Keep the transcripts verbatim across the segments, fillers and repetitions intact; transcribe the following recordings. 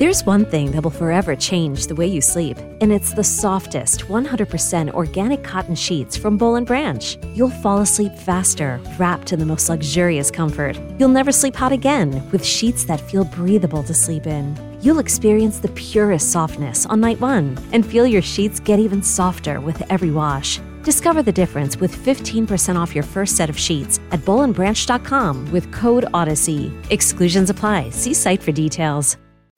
There's one thing that will forever change the way you sleep, and it's the softest, one hundred percent organic cotton sheets from Boll and Branch. You'll fall asleep faster, wrapped in the most luxurious comfort. You'll never sleep hot again with sheets that feel breathable to sleep in. You'll experience the purest softness on night one and feel your sheets get even softer with every wash. Discover the difference with fifteen percent off your first set of sheets at boll and branch dot com with code Odyssey. Exclusions apply. See site for details.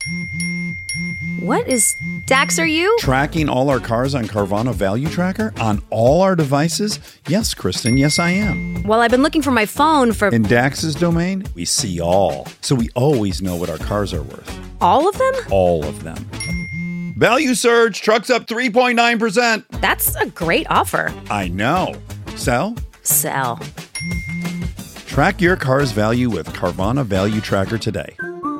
What is... Dax, are you? Tracking all our cars on Carvana Value Tracker on all our devices? Yes, Kristen, yes I am. Well, I've been looking for my phone for... In Dax's domain, we see all. So we always know what our cars are worth. All of them? All of them. Value surge, trucks up three point nine percent. That's a great offer. I know. Sell? Sell. Track your car's value with Carvana Value Tracker today.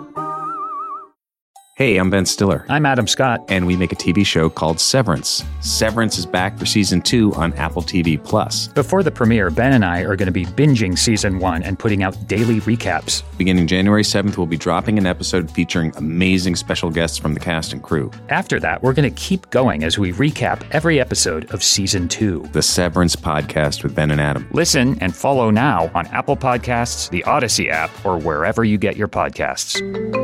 Hey, I'm Ben Stiller. I'm Adam Scott. And we make a T V show called Severance. Severance is back for season two on Apple T V Plus. Before the premiere, Ben and I are going to be binging season one and putting out daily recaps. Beginning January seventh, we'll be dropping an episode featuring amazing special guests from the cast and crew. After that, we're going to keep going as we recap every episode of season two. The Severance Podcast with Ben and Adam. Listen and follow now on Apple Podcasts, the Odyssey app, or wherever you get your podcasts.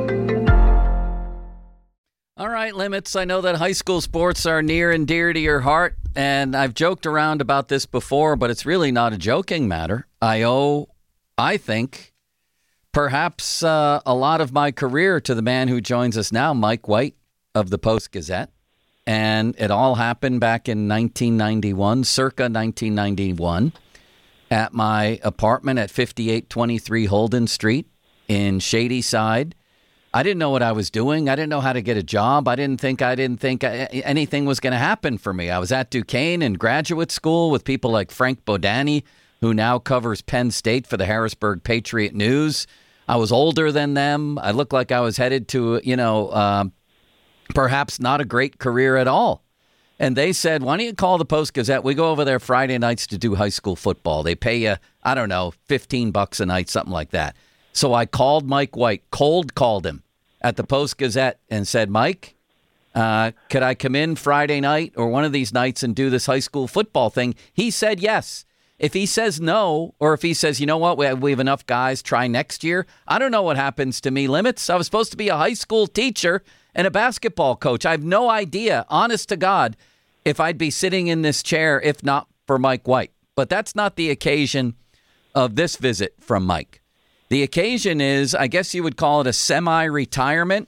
All right, Limits, I know that high school sports are near and dear to your heart, and I've joked around about this before, but it's really not a joking matter. I owe, I think, perhaps uh, a lot of my career to the man who joins us now, Mike White of the Post-Gazette, and it all happened back in nineteen ninety-one, circa nineteen ninety-one, at my apartment at fifty-eight twenty-three Holden Street in Shadyside. I didn't know what I was doing. I didn't know how to get a job. I didn't think I didn't think anything was going to happen for me. I was at Duquesne in graduate school with people like Frank Bodani, who now covers Penn State for the Harrisburg Patriot News. I was older than them. I looked like I was headed to, you know, uh, perhaps not a great career at all. And they said, why don't you call the Post-Gazette? We go over there Friday nights to do high school football. They pay you, I don't know, fifteen bucks a night, something like that. So I called Mike White, cold called him at the Post-Gazette and said, Mike, uh, could I come in Friday night or one of these nights and do this high school football thing? He said yes. If he says no, or if he says, you know what, we have, we have enough guys, try next year, I don't know what happens to me, Limits. I was supposed to be a high school teacher and a basketball coach. I have no idea, honest to God, if I'd be sitting in this chair if not for Mike White. But that's not the occasion of this visit from Mike. The occasion is, I guess you would call it a semi-retirement.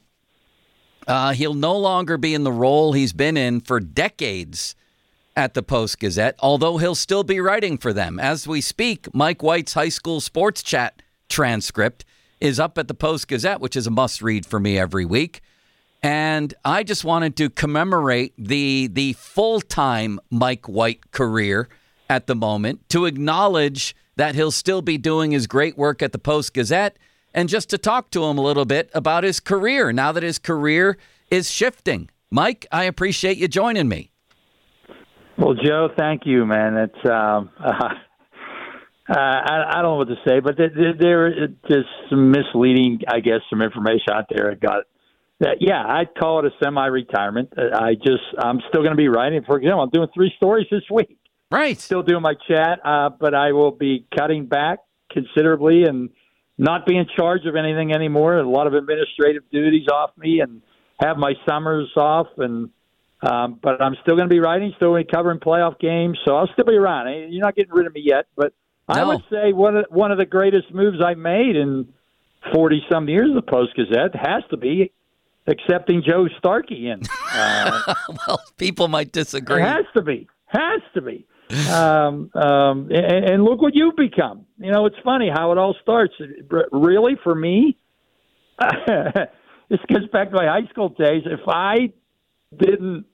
Uh, he'll no longer be in the role he's been in for decades at the Post-Gazette, although he'll still be writing for them. As we speak, Mike White's high school sports chat transcript is up at the Post-Gazette, which is a must-read for me every week. And I just wanted to commemorate the, the full-time Mike White career at the moment, to acknowledge that he'll still be doing his great work at the Post-Gazette, and just to talk to him a little bit about his career now that his career is shifting. Mike, I appreciate you joining me. Well, Joe, thank you, man. It's um, uh, I, I don't know what to say, but there, there is just some misleading, I guess, some information out there. I got that. Yeah, I'd call it a semi-retirement. I just, I'm still going to be writing. For example, I'm doing three stories this week. Right. Still doing my chat, uh, but I will be cutting back considerably and not be in charge of anything anymore. A lot of administrative duties off me and have my summers off. And um, but I'm still going to be writing, still going to be covering playoff games. So I'll still be around. You're not getting rid of me yet. But no. I would say one of, one of the greatest moves I've made in forty-some years of the Post-Gazette has to be accepting Joe Starkey in. Uh, well, people might disagree. It has to be. Has to be. um, um, and, and look what you've become. You know, it's funny how it all starts. Really, for me, this gets back to my high school days. If I didn't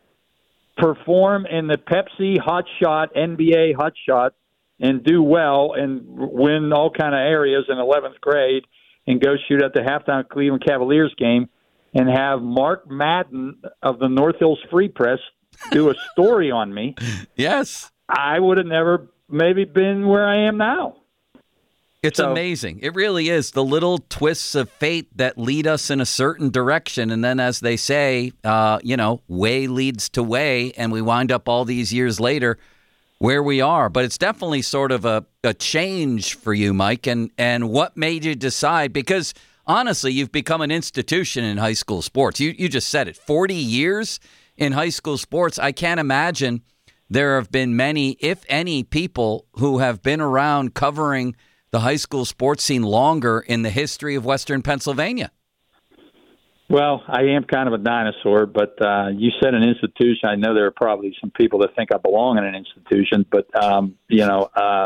perform in the Pepsi Hot Shot, N B A Hot Shot, and do well and win all kind of areas in eleventh grade and go shoot at the halftime Cleveland Cavaliers game and have Mark Madden of the North Hills Free Press do a story on me, yes, I would have never maybe been where I am now. It's So- amazing. It really is. The little twists of fate that lead us in a certain direction. And then, as they say, uh, you know, way leads to way. And we wind up all these years later where we are. But it's definitely sort of a, a change for you, Mike. And, and what made you decide? Because honestly, you've become an institution in high school sports. You, you just said it. forty years in high school sports. I can't imagine there have been many, if any, people who have been around covering the high school sports scene longer in the history of Western Pennsylvania. Well, I am kind of a dinosaur, but uh, you said an institution. I know there are probably some people that think I belong in an institution, but, um, you know, uh,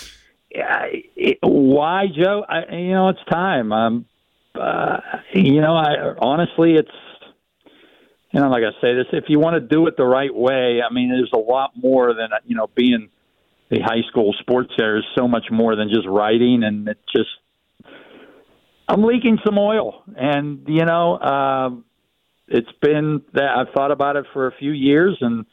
it, why, Joe? I, you know, it's time. Um, uh, you know, I honestly, it's, you know, like I say this, if you want to do it the right way, I mean, there's a lot more than, you know, being the high school sports there is so much more than just writing, and it just, I'm leaking some oil, and, you know, um, it's been that I've thought about it for a few years, and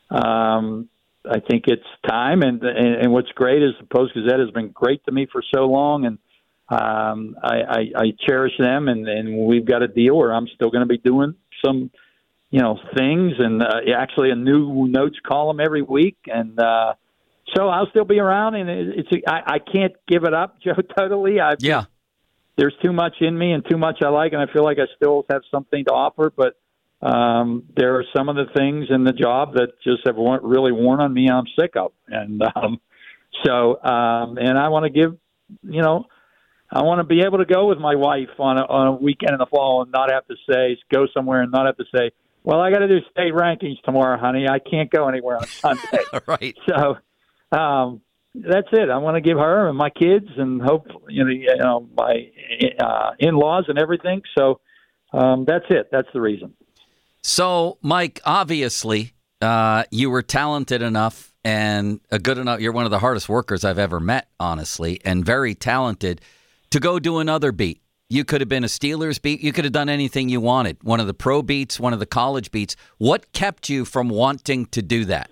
um, I think it's time. And, and, and what's great is the Post-Gazette has been great to me for so long, and um, I, I, I cherish them, and, and we've got a deal where I'm still going to be doing some, you know, things, and uh, actually a new notes column every week, and uh, so I'll still be around, and it's I, I can't give it up, Joe. Totally, I Yeah. There's too much in me and too much I like, and I feel like I still have something to offer. But um, there are some of the things in the job that just have worn, really worn on me. I'm sick of, and um, so um, and I want to give, you know, I want to be able to go with my wife on a, on a weekend in the fall and not have to say go somewhere and not have to say, well, I got to do state rankings tomorrow, honey. I can't go anywhere on Sunday. Right. So. Um, that's it. I want to give her and my kids and hope, you know, you know my uh, in-laws and everything. So um, that's it. That's the reason. So, Mike, obviously, uh, you were talented enough and a good enough. You're one of the hardest workers I've ever met, honestly, and very talented to go do another beat. You could have been a Steelers beat. You could have done anything you wanted. One of the pro beats, one of the college beats. What kept you from wanting to do that?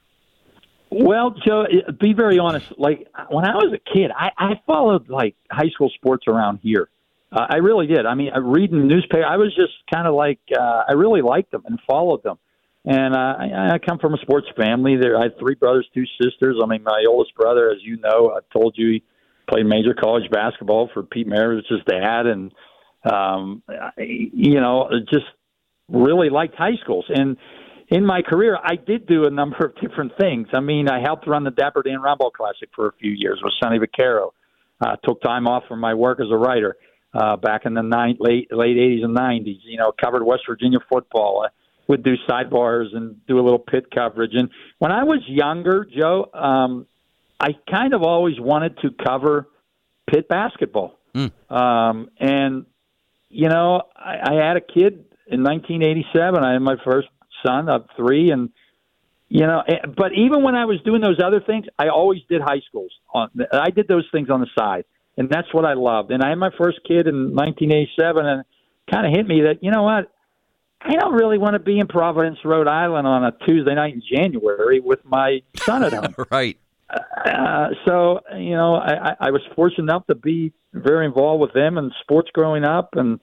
Well, Joe, be very honest. Like when I was a kid, I, I followed like high school sports around here. Uh, I really did. I mean, I reading the newspaper, I was just kind of like uh, I really liked them and followed them. And uh, I, I come from a sports family. There, I had three brothers, two sisters. I mean, my oldest brother, as you know, I told you, he played major college basketball for Pete Maravich's dad, and um, you know, just really liked high schools. And in my career, I did do a number of different things. I mean, I helped run the Dapper Dan Round Ball Classic for a few years with Sonny Vaccaro. Uh, took time off from my work as a writer uh, back in the nine, late late eighties and nineties. You know, covered West Virginia football. I would do sidebars and do a little pit coverage. And when I was younger, Joe, um, I kind of always wanted to cover Pitt basketball. Mm. Um, and, you know, I, I had a kid in nineteen eighty-seven. I had my first son of three, and you know, but even when I was doing those other things, I always did high schools. On I did those things on the side, and that's what I loved. And I had my first kid in nineteen eighty-seven, and it kind of hit me that, you know what, I don't really want to be in Providence, Rhode Island on a Tuesday night in January with my son at home. Right. Uh, so you know, I, I was fortunate enough to be very involved with them in sports growing up, and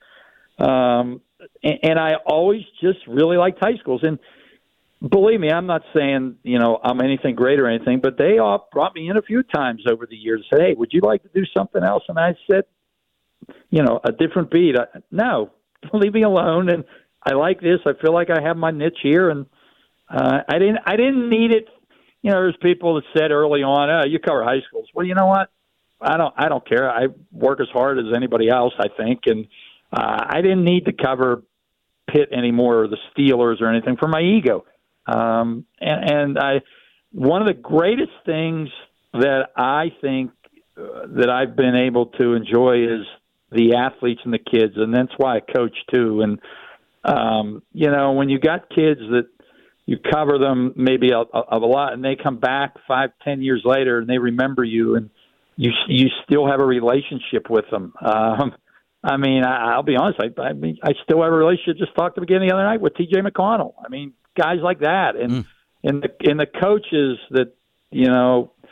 um. And I always just really liked high schools. And believe me, I'm not saying, you know, I'm anything great or anything, but they all brought me in a few times over the years and said, hey, would you like to do something else? And I said, you know, a different beat. I, no, leave me alone. And I like this. I feel like I have my niche here. And uh, I didn't I didn't need it. You know, there's people that said early on, oh, you cover high schools. Well, you know what? I don't I don't care. I work as hard as anybody else, I think. And Uh, I didn't need to cover Pitt anymore or the Steelers or anything for my ego. Um, and, and I, one of the greatest things that I think uh, that I've been able to enjoy is the athletes and the kids, and that's why I coach too. And um, you know, when you got kids that you cover them maybe a, a, a lot, and they come back five, ten years later, and they remember you, and you you still have a relationship with them. Um, I mean, I, I'll be honest. I, I mean, I still have a relationship. Just talked to again the other night with T J McConnell. I mean, guys like that, and Mm. and the and the coaches that you know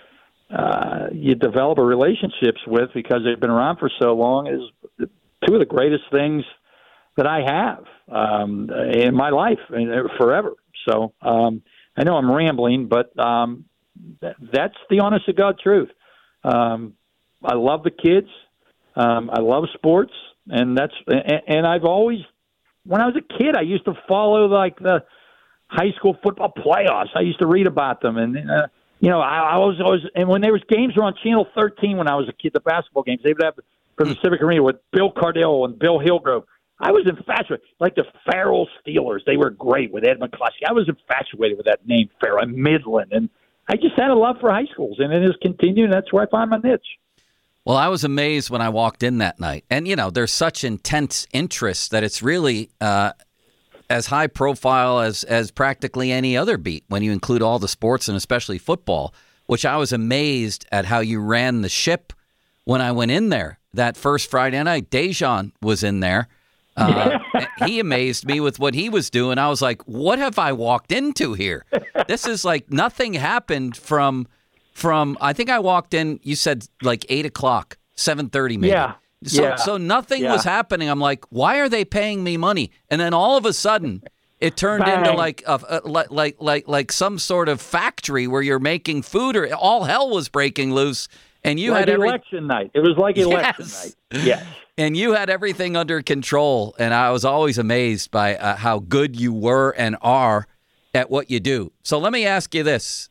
uh, you develop a relationships with because they've been around for so long is two of the greatest things that I have um, in my life and forever. So um, I know I'm rambling, but um, th- that's the honest to God truth. Um, I love the kids. Um, I love sports, and that's and, and I've always, when I was a kid, I used to follow like the high school football playoffs. I used to read about them, and uh, you know, I, I was always, and when there was games were on Channel thirteen when I was a kid, the basketball games they would have from the Civic Arena with Bill Cardell and Bill Hillgrove. I was infatuated, like the Farrell Steelers. They were great with Ed McCluskey. I was infatuated with that name, Farrell, and Midland, and I just had a love for high schools, and it has continued. And that's where I find my niche. Well, I was amazed when I walked in that night, and you know, there's such intense interest that it's really uh, as high profile as as practically any other beat when you include all the sports and especially football. Which I was amazed at how you ran the ship when I went in there that first Friday night. Dejan was in there. Uh, he amazed me with what he was doing. I was like, what have I walked into here? This is like nothing happened from, from I think I walked in, you said like eight o'clock, seven thirty maybe. Yeah. So, yeah. so nothing yeah. was happening. I'm like, why are they paying me money? And then all of a sudden, it turned Bang. into like, a, a, like, like, like, like some sort of factory where you're making food, or all hell was breaking loose. And you like had every election night. It was like election yes. night. Yes. And you had everything under control, and I was always amazed by uh, how good you were and are at what you do. So let me ask you this,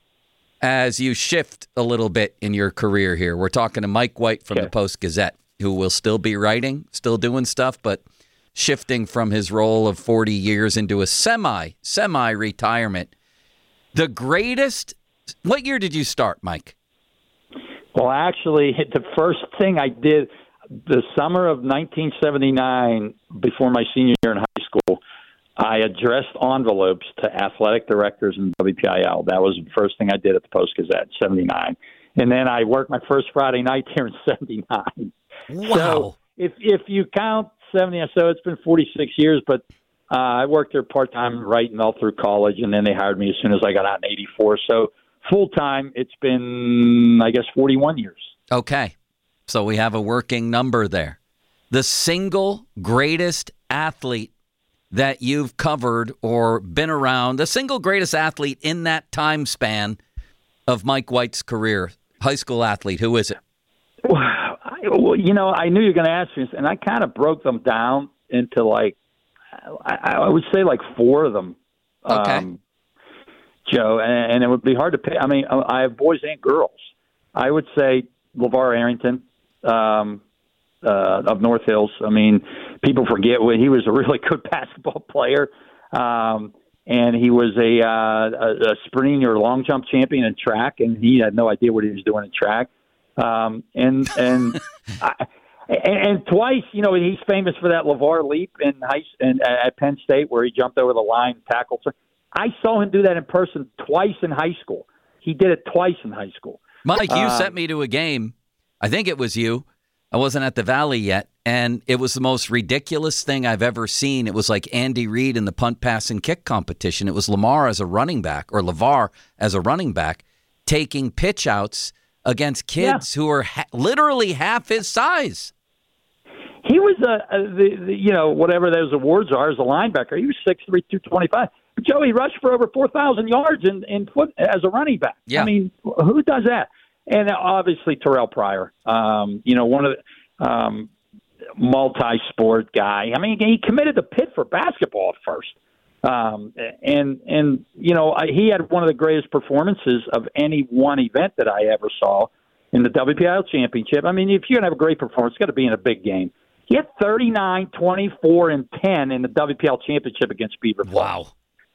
as you shift a little bit in your career here. We're talking to Mike White from okay. the Post-Gazette, who will still be writing, still doing stuff, but shifting from his role of forty years into a semi, semi-retirement. The greatest, what year did you start, Mike? Well, actually, the first thing I did the summer of nineteen seventy-nine, before my senior year in high school, I addressed envelopes to athletic directors in W P I L. That was the first thing I did at the Post-Gazette, seventy-nine. And then I worked my first Friday night here in seventy-nine. Wow. So if if you count seventy, so it's been forty-six years, but uh, I worked there part-time writing all through college, and then they hired me as soon as I got out in eighty-four. So full-time, it's been, I guess, forty-one years. Okay. So we have a working number there. The single greatest athlete that you've covered or been around, the single greatest athlete in that time span of Mike White's career, high school athlete, who is it? Well, I, well you know, I knew you were going to ask me this, and I kind of broke them down into like, I, I would say like four of them. Okay. Um, Joe, and, and it would be hard to pick. I mean, I have boys and girls. I would say LeVar Arrington um, uh, of North Hills. I mean, people forget when he was a really good basketball player, um, and he was a, uh, a, a sprinting or long jump champion in track, and he had no idea what he was doing in track. Um, and and, I, and and twice, you know, he's famous for that LeVar leap in high in, at Penn State where he jumped over the line, tackled. I saw him do that in person twice in high school. He did it twice in high school. Mike, you um, sent me to a game. I think it was you. I wasn't at the Valley yet, and it was the most ridiculous thing I've ever seen. It was like Andy Reid in the punt, pass, and kick competition. It was Lamar as a running back, or LeVar as a running back, taking pitch outs against kids yeah. who are ha- literally half his size. He was a, a the, the you know whatever those awards are as a linebacker. He was six three, two twenty-five. Joey rushed for over four thousand yards in, in foot as a running back. Yeah. I mean, who does that? And obviously Terrell Pryor, um, you know, one of the um, multi-sport guy. I mean, he committed to Pitt for basketball at first. Um, and, and you know, I, he had one of the greatest performances of any one event that I ever saw in the W P I L championship. I mean, if you're going to have a great performance, it's got to be in a big game. He had thirty-nine, twenty-four, and ten in the W P I L championship against Beaver Falls. Wow.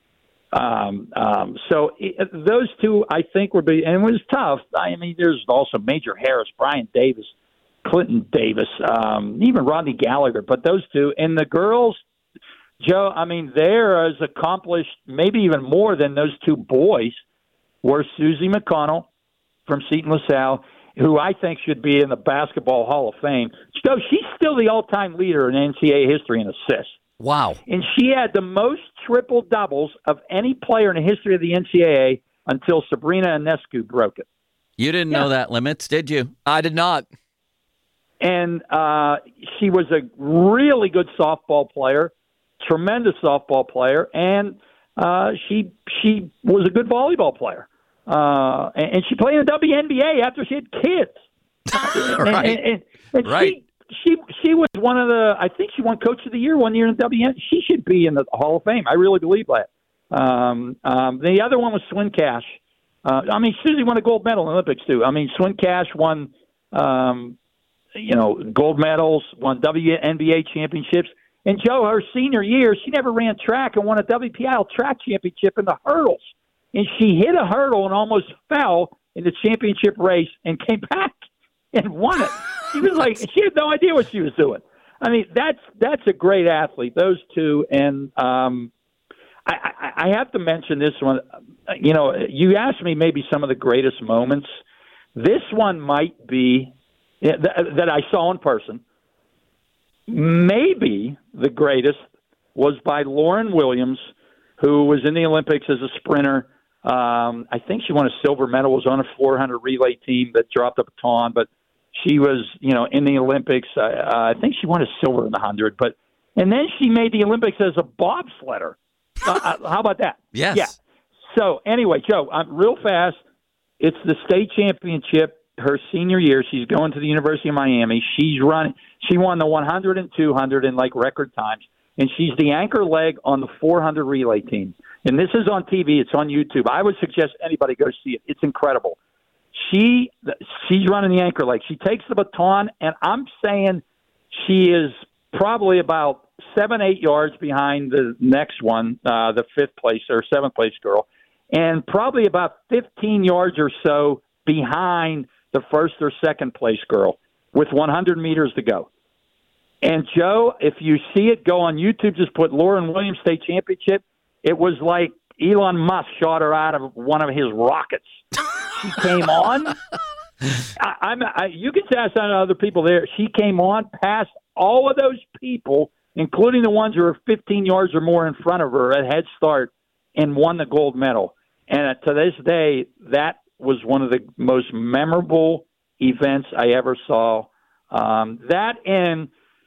Um, um, so it, those two, I think, would be, and it was tough. I mean, there's also Major Harris, Brian Davis, Clinton Davis, um, even Rodney Gallagher. But those two, and the girls, Joe, I mean, they're as accomplished, maybe even more than those two boys, were Susie McConnell from Seton LaSalle, who I think should be in the Basketball Hall of Fame. So she's still the all-time leader in N C double A history in assists. Wow. And she had the most triple-doubles of any player in the history of the N C double A until Sabrina Ionescu broke it. You didn't Yeah. know that, Limits, did you? I did not. And uh, she was a really good softball player, tremendous softball player, and uh, she she was a good volleyball player. Uh, and, and she played in the W N B A after she had kids. Right. And, and, and Right. She, she she was one of the. I think she won Coach of the Year one year in the W N B A. She should be in the Hall of Fame. I really believe that. Um, um, the other one was Swin Cash. Uh, I mean, Susie won a gold medal in the Olympics too. I mean, Swin Cash won. Um, you know, gold medals, won W N B A championships. And Joe, her senior year, she never ran track and won a W P I L track championship in the hurdles. And she hit a hurdle and almost fell in the championship race and came back and won it. She was like, she had no idea what she was doing. I mean, that's that's a great athlete, those two. And um, I, I, I have to mention this one. You know, you asked me maybe some of the greatest moments. This one might be Yeah, that, that I saw in person. Maybe the greatest was by Lauren Williams, who was in the Olympics as a sprinter. Um, I think she won a silver medal, was on a four hundred relay team that dropped a baton, but she was, you know, in the Olympics. Uh, I think she won a silver in the one hundred, but and then she made the Olympics as a bobsledder. Uh, how about that? Yes. Yeah. So anyway, Joe, I'm real fast. It's the state championship. Her senior year, she's going to the University of Miami. She's running. She won the one hundred and two hundred in like record times, and she's the anchor leg on the four hundred relay team. And this is on T V. It's on YouTube. I would suggest anybody go see it. It's incredible. She she's running the anchor leg. She takes the baton, and I'm saying she is probably about seven, eight yards behind the next one, uh, the fifth place or seventh place girl, and probably about fifteen yards or so behind the first or second place girl with one hundred meters to go. And, Joe, if you see it, go on YouTube, just put Lauren Williams State Championship. It was like Elon Musk shot her out of one of his rockets. She came on. I, I'm, I, you can ask other people there. She came on past all of those people, including the ones who were fifteen yards or more in front of her at head start, and won the gold medal. And to this day, that was one of the most memorable events I ever saw. Um, that and,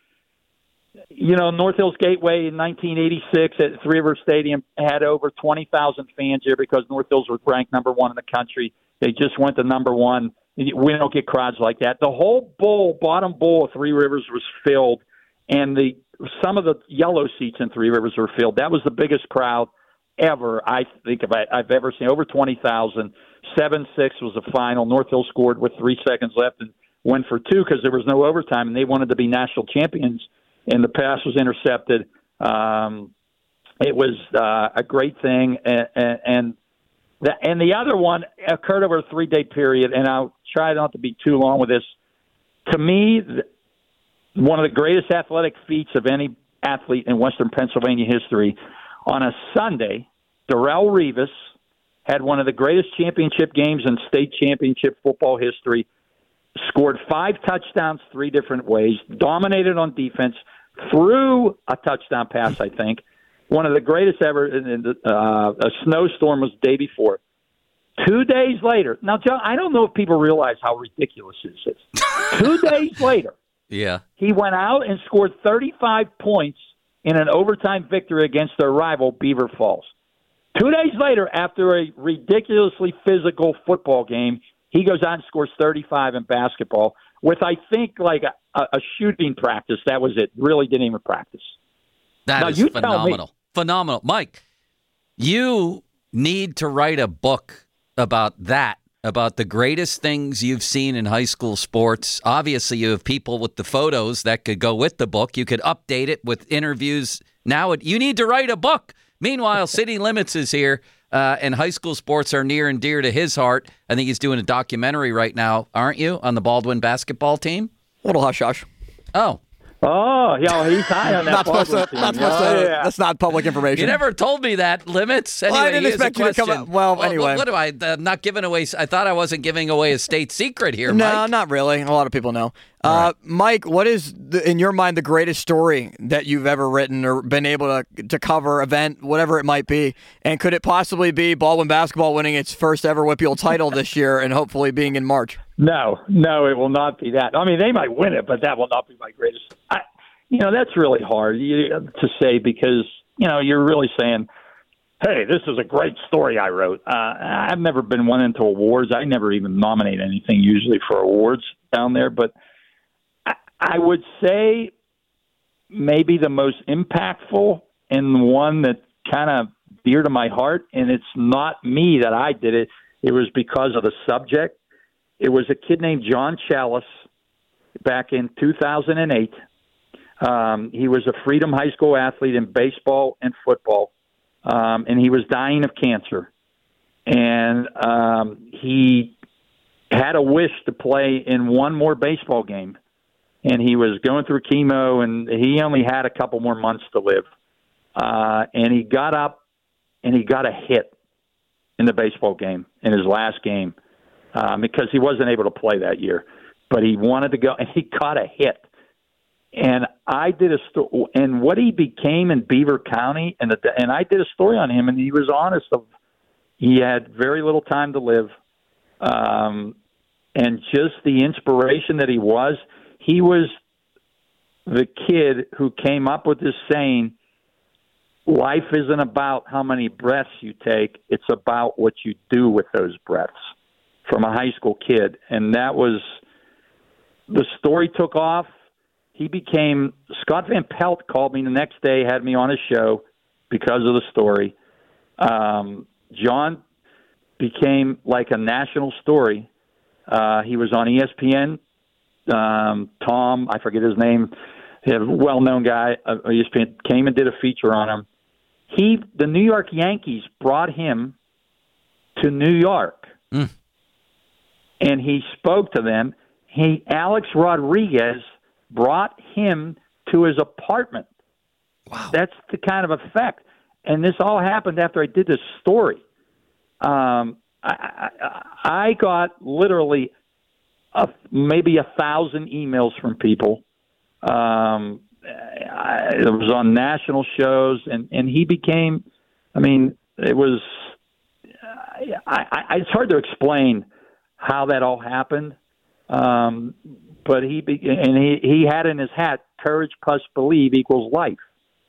you know, North Hills Gateway in nineteen eighty-six at Three River Stadium had over twenty thousand fans here because North Hills was ranked number one in the country. They just went to number one. We don't get crowds like that. The whole bowl, bottom bowl of Three Rivers was filled, and the some of the yellow seats in Three Rivers were filled. That was the biggest crowd ever, I think, of I, I've ever seen. Over twenty thousand. seven six was the final. North Hill scored with three seconds left and went for two because there was no overtime, and they wanted to be national champions, and the pass was intercepted. Um, it was uh, a great thing, and, and, and, the, and the other one occurred over a three-day period, and I'll try not to be too long with this. To me, one of the greatest athletic feats of any athlete in Western Pennsylvania history, on a Sunday, Darrelle Revis had one of the greatest championship games in state championship football history, scored five touchdowns three different ways, dominated on defense, threw a touchdown pass, I think. One of the greatest ever. Uh, a snowstorm was the day before. Two days later, now, John, I don't know if people realize how ridiculous this is. Two days later, Yeah. he went out and scored thirty-five points in an overtime victory against their rival, Beaver Falls. Two days later, after a ridiculously physical football game, he goes out and scores thirty-five in basketball with, I think, like a, a shooting practice. That was it. Really didn't even practice. That Now, is you tell me. phenomenal. Phenomenal. Mike, you need to write a book about that, about the greatest things you've seen in high school sports. Obviously, you have people with the photos that could go with the book. You could update it with interviews. Now, it, you need to write a book. Meanwhile, City Limits is here, uh, and high school sports are near and dear to his heart. I think he's doing a documentary right now, aren't you, on the Baldwin basketball team? A little hush-hush. Oh. Oh, yeah, he's high on that. Not supposed to, Baldwin not team. supposed to, Oh, yeah. that's not public information. You never told me that, Limits. Anyway, Well, I didn't here's expect a you to come question. up- well, anyway. What, what do I, uh, not giving away, I thought I wasn't giving away a state secret here, No, Mike. not really. A lot of people know. Uh, Mike, what is, the, in your mind, the greatest story that you've ever written or been able to to cover, event, whatever it might be? And could it possibly be Baldwin basketball winning its first ever WPIAL title this year and hopefully being in March? No, no, it will not be that. I mean, they might win it, but that will not be my greatest. I, you know, that's really hard to say because, you know, you're really saying, hey, this is a great story I wrote. Uh, I've never been one into awards. I never even nominate anything usually for awards down there, but I would say maybe the most impactful and one that kind of dear to my heart, and it's not me that I did it. It was because of the subject. It was a kid named John Chalice back in two thousand eight. Um, he was a Freedom High School athlete in baseball and football, um, and he was dying of cancer. And um, he had a wish to play in one more baseball game. And he was going through chemo, and he only had a couple more months to live. Uh, and he got up, and he got a hit in the baseball game, in his last game, um, because he wasn't able to play that year. But he wanted to go, and he caught a hit. And I did a story, and what he became in Beaver County, and the, and I did a story on him, and he was honest of he had very little time to live, um, and just the inspiration that he was. He was the kid who came up with this saying, life isn't about how many breaths you take, it's about what you do with those breaths, from a high school kid. And that was, the story took off. He became, Scott Van Pelt called me the next day, had me on his show because of the story. Um, John became like a national story. Uh, he was on E S P N. Um, Tom, I forget his name, a well-known guy, uh, E S P N, came and did a feature on him. He, the New York Yankees brought him to New York, mm. and he spoke to them. He, Alex Rodriguez, brought him to his apartment. Wow. That's the kind of effect. And this all happened after I did this story. Um, I, I, I got literally a, maybe a thousand emails from people. Um, I, it was on national shows, and, and he became, I mean, it was, I, I, it's hard to explain how that all happened. Um, but he, and he, he had in his hat, courage plus believe equals life.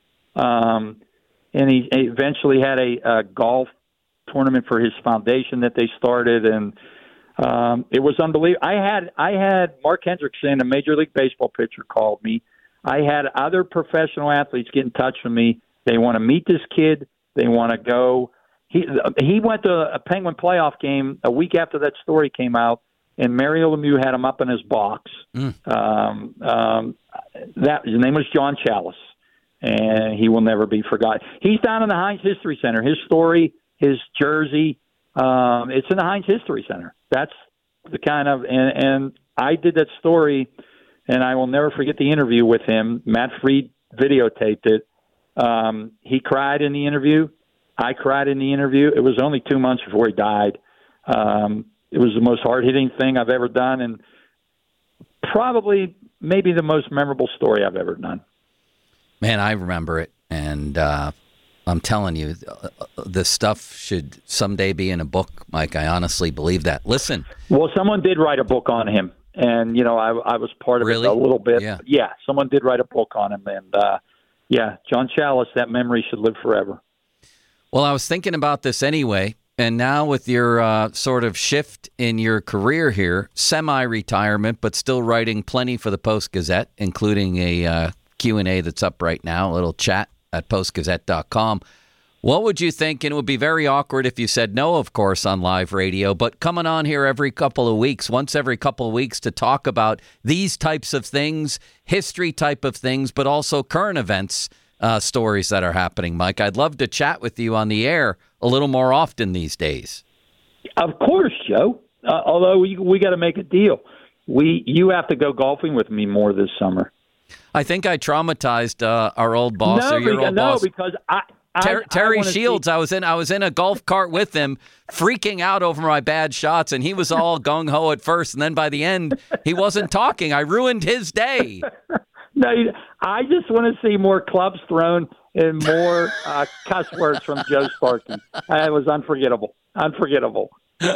Um, and he eventually had a, a golf tournament for his foundation that they started, and um, it was unbelievable. I had I had Mark Hendrickson, a Major League Baseball pitcher, called me. I had other professional athletes get in touch with me. They want to meet this kid. They want to go. He he went to a Penguin playoff game a week after that story came out, and Mario Lemieux had him up in his box. Mm. Um, um, that his name was John Chalice, and he will never be forgotten. He's down in the Heinz History Center. His story, his jersey, um, it's in the Heinz History Center. That's the kind of, and, and I did that story, and I will never forget the interview with him. Matt Freed videotaped it. Um, he cried in the interview. I cried in the interview. It was only two months before he died. Um, it was the most hard-hitting thing I've ever done, and probably maybe the most memorable story I've ever done. Man, I remember it, and uh, I'm telling you, this stuff should someday be in a book, Mike. I honestly believe that. Listen. Well, someone did write a book on him, and, you know, I, I was part of really? it a little bit. Yeah. yeah, someone did write a book on him, and, uh, yeah, John Chalice, that memory should live forever. Well, I was thinking about this anyway, and now with your uh, sort of shift in your career here, semi-retirement, but still writing plenty for the Post-Gazette, including a uh, Q and A that's up right now, a little chat at post gazette dot com. What would you think? And it would be very awkward if you said no, of course, on live radio, but coming on here every couple of weeks, once every couple of weeks to talk about these types of things, history type of things, but also current events uh, stories that are happening, Mike. I'd love to chat with you on the air a little more often these days. Of course, Joe. Uh, although we, we got to make a deal. We You have to go golfing with me more this summer. I think I traumatized uh, our old boss no, or your because, old no, boss. because I, Ter- I Terry wanna Shields. see- I was in I was in a golf cart with him, freaking out over my bad shots, and he was all gung ho at first, and then by the end, he wasn't talking. I ruined his day. No, you- I just want to see more clubs thrown and more uh, cuss words from Joe Sparky. That was unforgettable. Unforgettable.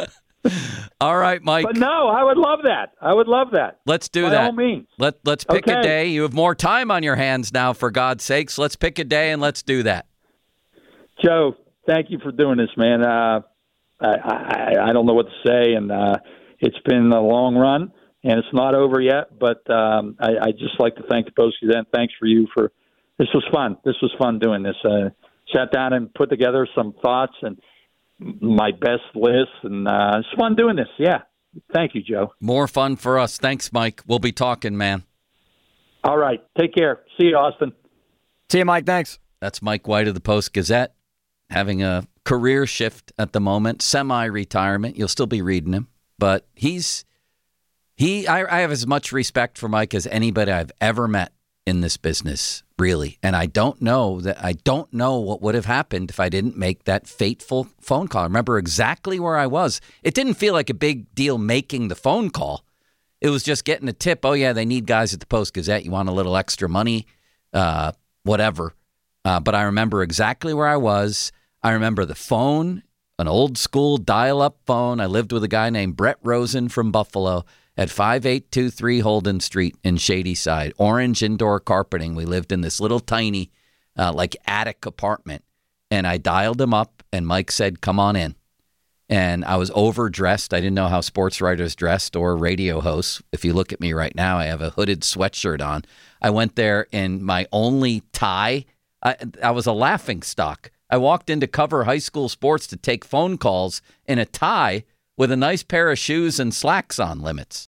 All right, Mike. But no, I would love that. I would love that. Let's do By that. all means. Let Let's pick a Okay. day. You have more time on your hands now, for God's sakes. Let's pick a day and let's do that. Joe, thank you for doing this, man. Uh, I, I, I don't know what to say, and uh, it's been a long run, and it's not over yet. But um, I, I just like to thank the Post-Gazette. Thanks for you for this was fun. This was fun doing this. Uh, sat down and put together some thoughts and my best list, and uh, it's fun doing this. Yeah, thank you, Joe. More fun for us. Thanks, Mike. We'll be talking, man. All right, take care. See you, Austin. See you, Mike. Thanks. That's Mike White of the Post-Gazette, having a career shift at the moment, semi-retirement. You'll still be reading him, but he's he. I, I have as much respect for Mike as anybody I've ever met in this business, really. And I don't know that I don't know what would have happened if I didn't make that fateful phone call. I remember exactly where I was. It didn't feel like a big deal making the phone call. It was just getting a tip. Oh yeah, they need guys at the Post-Gazette. You want a little extra money, uh, whatever. Uh, but I remember exactly where I was. I remember the phone, an old school dial-up phone. I lived with a guy named Brett Rosen from Buffalo at five eight two three Holden Street in Shadyside. Orange indoor carpeting. We lived in this little tiny, uh, like attic apartment. And I dialed him up, and Mike said, "Come on in." And I was overdressed. I didn't know how sports writers dressed or radio hosts. If you look at me right now, I have a hooded sweatshirt on. I went there in my only tie. I, I was a laughing stock. I walked in to cover high school sports to take phone calls in a tie with a nice pair of shoes and slacks on limits.